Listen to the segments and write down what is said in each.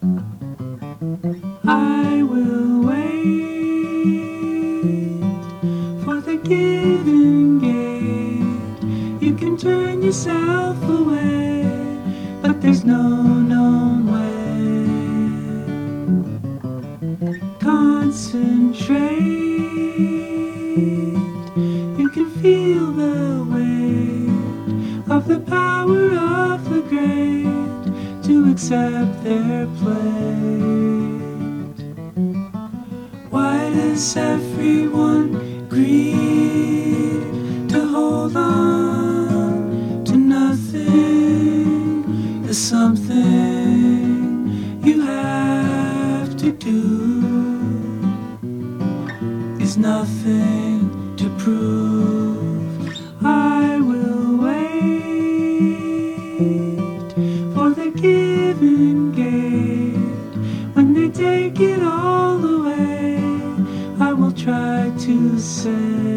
I will wait for the given gate. You can turn yourself away, but there's no known way. Concentrate. You can feel the weight of the power of the great to accept their plate. Why does everyone greed to hold on to nothing? There's something you have to do. Is nothing to prove. I will wait for the given gate. When they take it all away, I will try to say,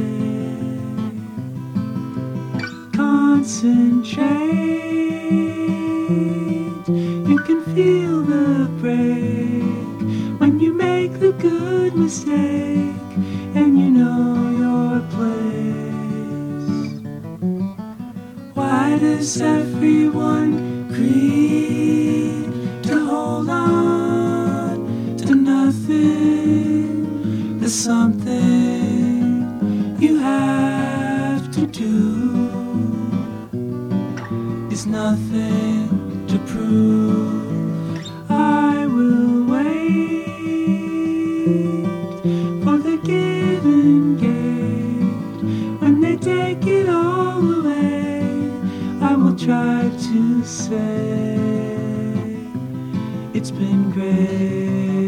concentrate. You can feel the break when you make the good mistake and you know your place. Why does everyone greed to hold on to nothing? There's something you have to do. Is nothing to prove. I will wait for the given gate. When they take it all away, I will try to say, it's been great.